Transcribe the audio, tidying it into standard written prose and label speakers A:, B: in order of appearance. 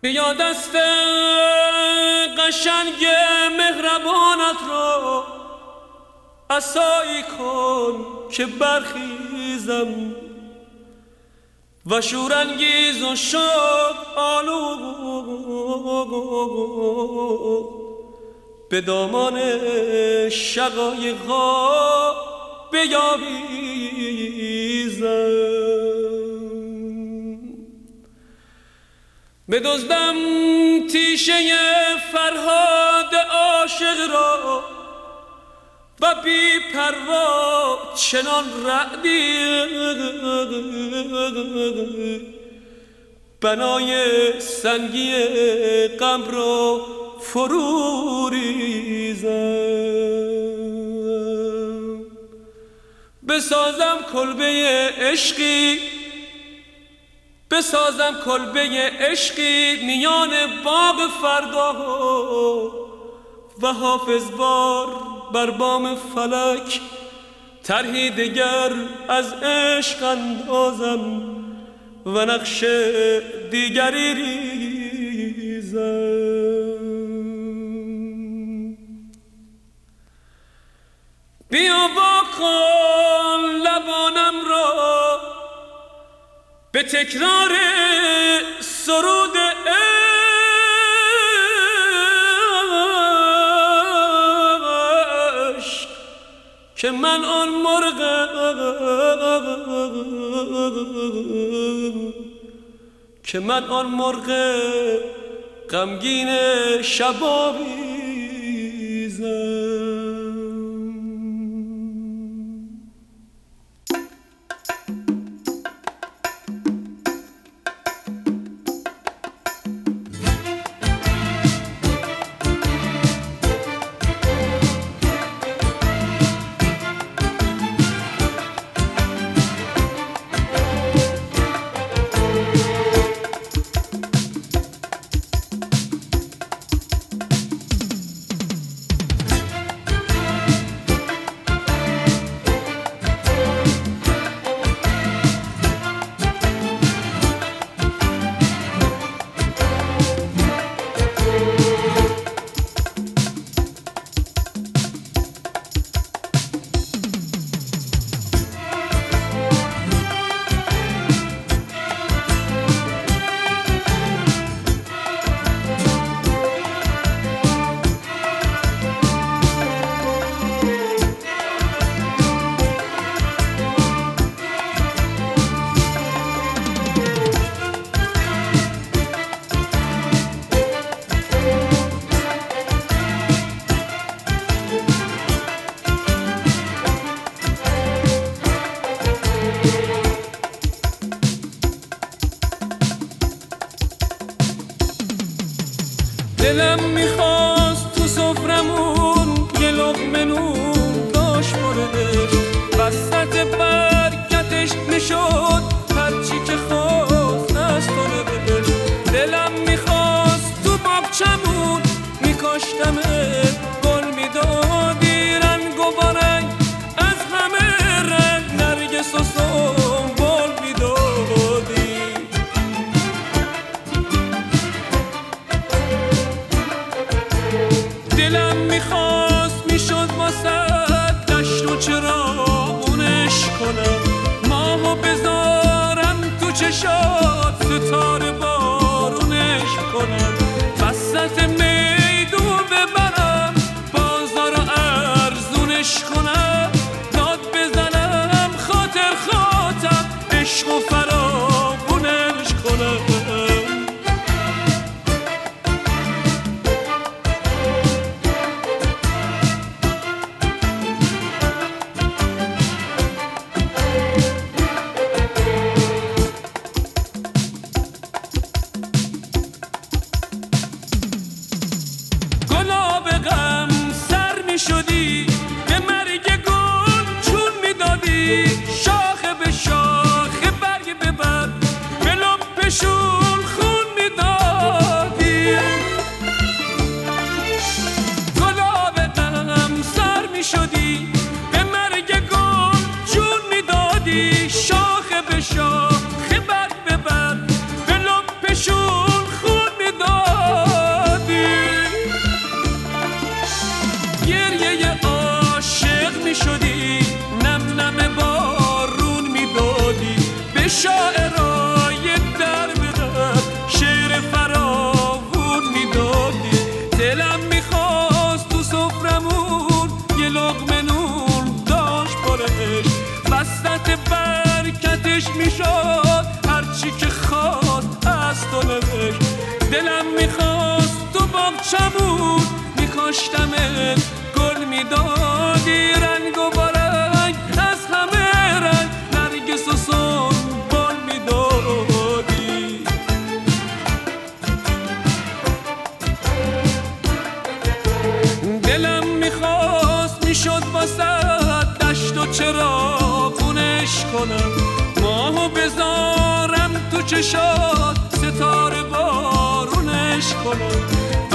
A: بیا دست قشنگ مهربانت را عصایی کن که برخیزم و شورانگیز و شوق آلود به دامان شقایق‌ها بیاویزم. بدزدم تیشه فرهاد عاشق را و بی پروا چنان رعدی بنای سنگی غم را فرو ریزم. بسازم کلبه عشقی میان باغ فردا و حافظ بار بر بام فلک طرحی دگر از عشق اندازم و نقش دیگری ریزم. بیا واکن لبانم را به تکرار سرود عشق که من آن مرغ غمگین شب‌آویزم. دلم میخواست تو سفرمون یه لقمه نون داشت برش وسط برکتش میشد هرچی که خواست از تو رش. دلم میخواست تو باغچمون میکاشتمت گل میدادی رنگ و بارنگ از همه رنگ نرگس و سنبل میدادی. شاعرای در به در شعر فراوون میدادی. دلم میخواست تو سفرمون یه لقمه نون داشت پرش، وسط برکتش میشد هرچی که خواست از تو نوشت. دلم میخواست تو باغچمون میکاشتمت گل میدادی، رنگ و بارنگ از همه رنگ نرگس و سنبال میدادی. دلم میخواست میشد واسه دشت و چراغونش کنم، ماهو بذارم تو چشات ستاره بارونش کنم.